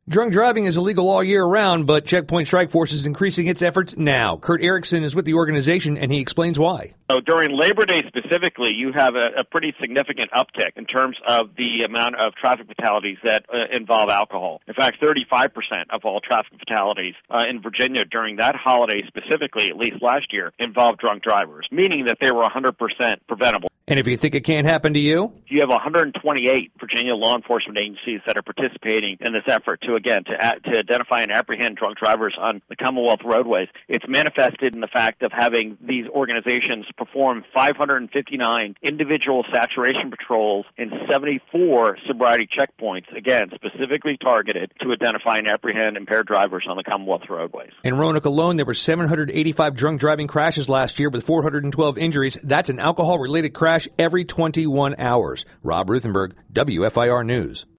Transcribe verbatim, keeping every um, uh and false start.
Drunk driving is illegal all year round, but Checkpoint Strike Force is increasing its efforts now. Kurt Erickson is with the organization, and he explains why. So during Labor Day specifically, you have a, a pretty significant uptick in terms of the amount of traffic fatalities that uh, involve alcohol. In fact, thirty-five percent of all traffic fatalities uh, in Virginia during that holiday specifically, at least last year, involved drunk drivers, meaning that they were one hundred percent preventable. And if you think it can't happen to you? You have one hundred twenty-eight Virginia law enforcement agencies that are participating in this effort to, again, to, to identify and apprehend drunk drivers on the Commonwealth roadways. It's manifested in the fact of having these organizations perform five hundred fifty-nine individual saturation patrols and seventy-four sobriety checkpoints, again, specifically targeted to identify and apprehend impaired drivers on the Commonwealth roadways. In Roanoke alone, there were seven hundred eighty-five drunk driving crashes last year with four hundred twelve injuries. That's an alcohol-related crash every twenty-one hours. Rob Ruthenberg, W F I R News.